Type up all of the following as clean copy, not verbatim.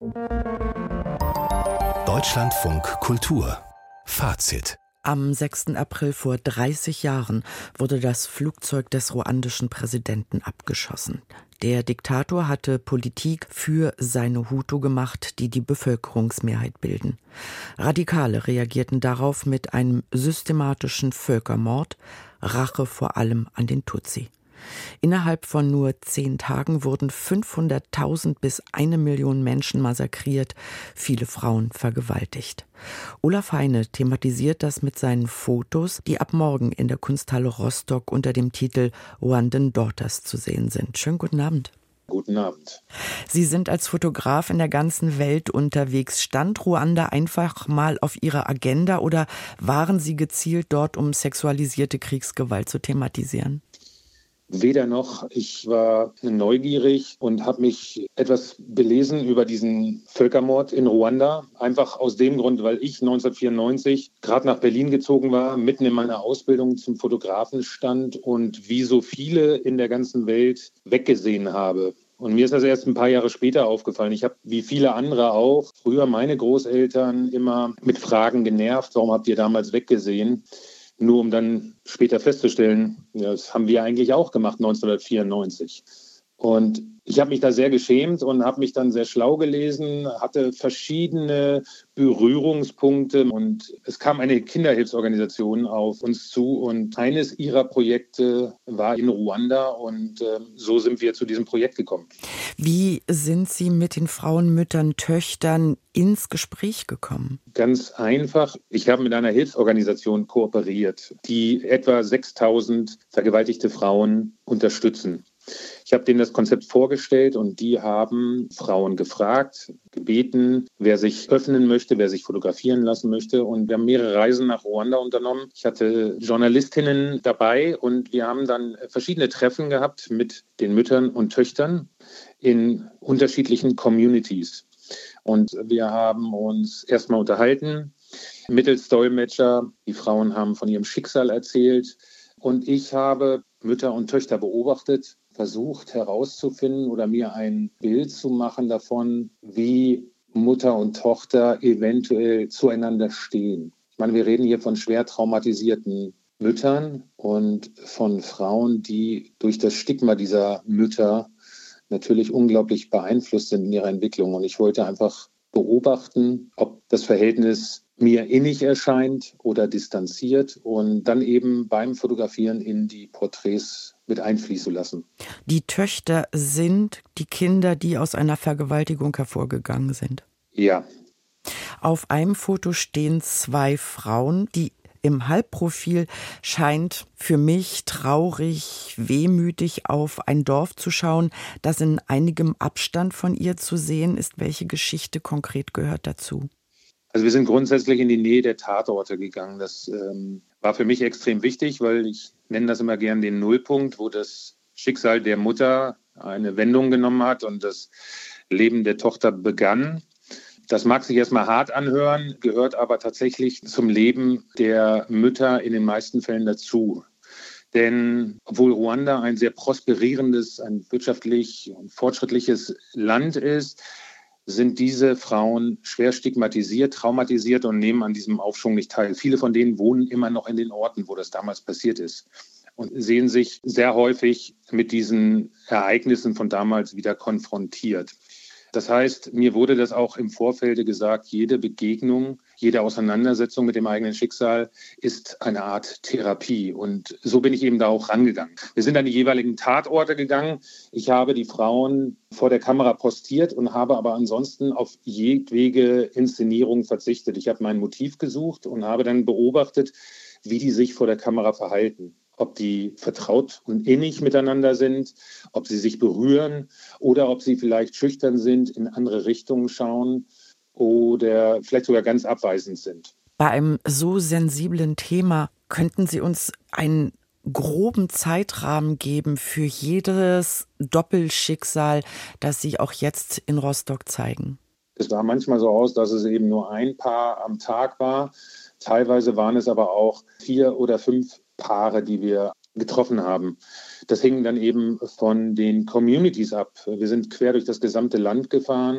Deutschlandfunk Kultur Fazit. Am 6. April vor 30 Jahren wurde das Flugzeug des ruandischen Präsidenten abgeschossen. Der Diktator hatte Politik für seine Hutu gemacht, die die Bevölkerungsmehrheit bilden. Radikale reagierten darauf mit einem systematischen Völkermord, Rache vor allem an den Tutsi. Innerhalb von nur 10 Tagen wurden 500.000 bis 1 Million Menschen massakriert, viele Frauen vergewaltigt. Olaf Heine thematisiert das mit seinen Fotos, die ab morgen in der Kunsthalle Rostock unter dem Titel Rwandan Daughters zu sehen sind. Schönen guten Abend. Guten Abend. Sie sind als Fotograf in der ganzen Welt unterwegs. Stand Ruanda einfach mal auf Ihrer Agenda oder waren Sie gezielt dort, um sexualisierte Kriegsgewalt zu thematisieren? Weder noch. Ich war neugierig und habe mich etwas belesen über diesen Völkermord in Ruanda. Einfach aus dem Grund, weil ich 1994 gerade nach Berlin gezogen war, mitten in meiner Ausbildung zum Fotografen stand und wie so viele in der ganzen Welt weggesehen habe. Und mir ist das erst ein paar Jahre später aufgefallen. Ich habe, wie viele andere auch, früher meine Großeltern immer mit Fragen genervt, warum habt ihr damals weggesehen? Nur um dann später festzustellen, ja, das haben wir eigentlich auch gemacht 1994. Und ich habe mich da sehr geschämt und habe mich dann sehr schlau gelesen, hatte verschiedene Berührungspunkte und es kam eine Kinderhilfsorganisation auf uns zu und eines ihrer Projekte war in Ruanda und so sind wir zu diesem Projekt gekommen. Wie sind Sie mit den Frauen, Müttern, Töchtern ins Gespräch gekommen? Ganz einfach. Ich habe mit einer Hilfsorganisation kooperiert, die etwa 6.000 vergewaltigte Frauen unterstützen. Ich habe denen das Konzept vorgestellt und die haben Frauen gefragt, gebeten, wer sich öffnen möchte, wer sich fotografieren lassen möchte. Und wir haben mehrere Reisen nach Ruanda unternommen. Ich hatte Journalistinnen dabei und wir haben dann verschiedene Treffen gehabt mit den Müttern und Töchtern in unterschiedlichen Communities. Und wir haben uns erstmal unterhalten, mittels Dolmetscher. Die Frauen haben von ihrem Schicksal erzählt. Und ich habe Mütter und Töchter beobachtet, versucht herauszufinden oder mir ein Bild zu machen davon, wie Mutter und Tochter eventuell zueinander stehen. Ich meine, wir reden hier von schwer traumatisierten Müttern und von Frauen, die durch das Stigma dieser Mütter natürlich unglaublich beeinflusst sind in ihrer Entwicklung. Und ich wollte einfach beobachten, ob das Verhältnis mir innig erscheint oder distanziert und dann eben beim Fotografieren in die Porträts mit einfließen lassen. Die Töchter sind die Kinder, die aus einer Vergewaltigung hervorgegangen sind. Ja. Auf einem Foto stehen 2 Frauen, die im Halbprofil scheint für mich traurig, wehmütig auf ein Dorf zu schauen, das in einigem Abstand von ihr zu sehen ist. Welche Geschichte konkret gehört dazu? Also wir sind grundsätzlich in die Nähe der Tatorte gegangen. Das war für mich extrem wichtig, weil ich nenne das immer gern den Nullpunkt, wo das Schicksal der Mutter eine Wendung genommen hat und das Leben der Tochter begann. Das mag sich erstmal hart anhören, gehört aber tatsächlich zum Leben der Mütter in den meisten Fällen dazu. Denn obwohl Ruanda ein sehr prosperierendes, ein wirtschaftlich fortschrittliches Land ist, sind diese Frauen schwer stigmatisiert, traumatisiert und nehmen an diesem Aufschwung nicht teil. Viele von denen wohnen immer noch in den Orten, wo das damals passiert ist und sehen sich sehr häufig mit diesen Ereignissen von damals wieder konfrontiert. Das heißt, mir wurde das auch im Vorfeld gesagt, jede Begegnung, jede Auseinandersetzung mit dem eigenen Schicksal ist eine Art Therapie. Und so bin ich eben da auch rangegangen. Wir sind an die jeweiligen Tatorte gegangen. Ich habe die Frauen vor der Kamera postiert und habe aber ansonsten auf jedwege Inszenierung verzichtet. Ich habe mein Motiv gesucht und habe dann beobachtet, wie die sich vor der Kamera verhalten. Ob die vertraut und innig miteinander sind, ob sie sich berühren oder ob sie vielleicht schüchtern sind, in andere Richtungen schauen oder vielleicht sogar ganz abweisend sind. Bei einem so sensiblen Thema könnten Sie uns einen groben Zeitrahmen geben für jedes Doppelschicksal, das Sie auch jetzt in Rostock zeigen? Es sah manchmal so aus, dass es eben nur ein Paar am Tag war. Teilweise waren es aber auch 4 oder 5 Paare, die wir getroffen haben. Das hing dann eben von den Communities ab. Wir sind quer durch das gesamte Land gefahren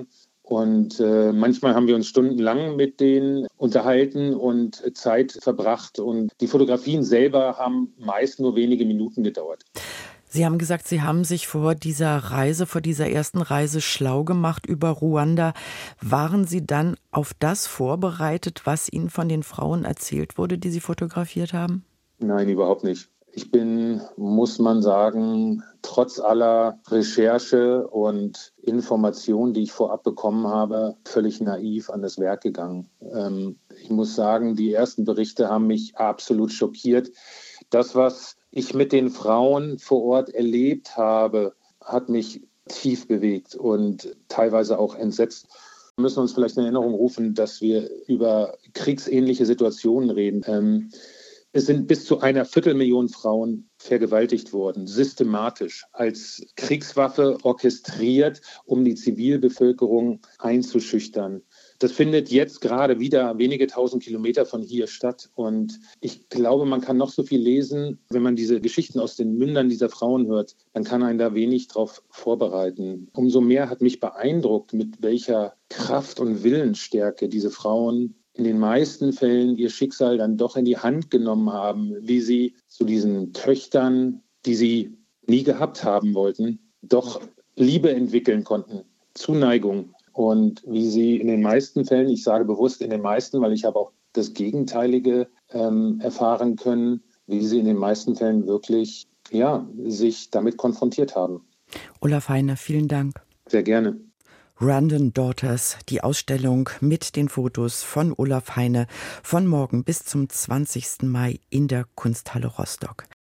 Und manchmal haben wir uns stundenlang mit denen unterhalten und Zeit verbracht. Und die Fotografien selber haben meist nur wenige Minuten gedauert. Sie haben gesagt, Sie haben sich vor dieser ersten Reise schlau gemacht über Ruanda. Waren Sie dann auf das vorbereitet, was Ihnen von den Frauen erzählt wurde, die Sie fotografiert haben? Nein, überhaupt nicht. Ich bin, muss man sagen, trotz aller Recherche und Informationen, die ich vorab bekommen habe, völlig naiv an das Werk gegangen. Ich muss sagen, die ersten Berichte haben mich absolut schockiert. Das, was ich mit den Frauen vor Ort erlebt habe, hat mich tief bewegt und teilweise auch entsetzt. Wir müssen uns vielleicht in Erinnerung rufen, dass wir über kriegsähnliche Situationen reden. Es sind bis zu 250.000 Frauen vergewaltigt worden, systematisch, als Kriegswaffe orchestriert, um die Zivilbevölkerung einzuschüchtern. Das findet jetzt gerade wieder wenige tausend Kilometer von hier statt. Und ich glaube, man kann noch so viel lesen. Wenn man diese Geschichten aus den Mündern dieser Frauen hört, dann kann einen da wenig drauf vorbereiten. Umso mehr hat mich beeindruckt, mit welcher Kraft und Willensstärke diese Frauen in den meisten Fällen ihr Schicksal dann doch in die Hand genommen haben, wie sie zu diesen Töchtern, die sie nie gehabt haben wollten, doch Liebe entwickeln konnten, Zuneigung. Und wie sie in den meisten Fällen, ich sage bewusst in den meisten, weil ich habe auch das Gegenteilige erfahren können, wie sie in den meisten Fällen wirklich sich damit konfrontiert haben. Olaf Heine, vielen Dank. Sehr gerne. Rwandan Daughters, die Ausstellung mit den Fotos von Olaf Heine von morgen bis zum 20. Mai in der Kunsthalle Rostock.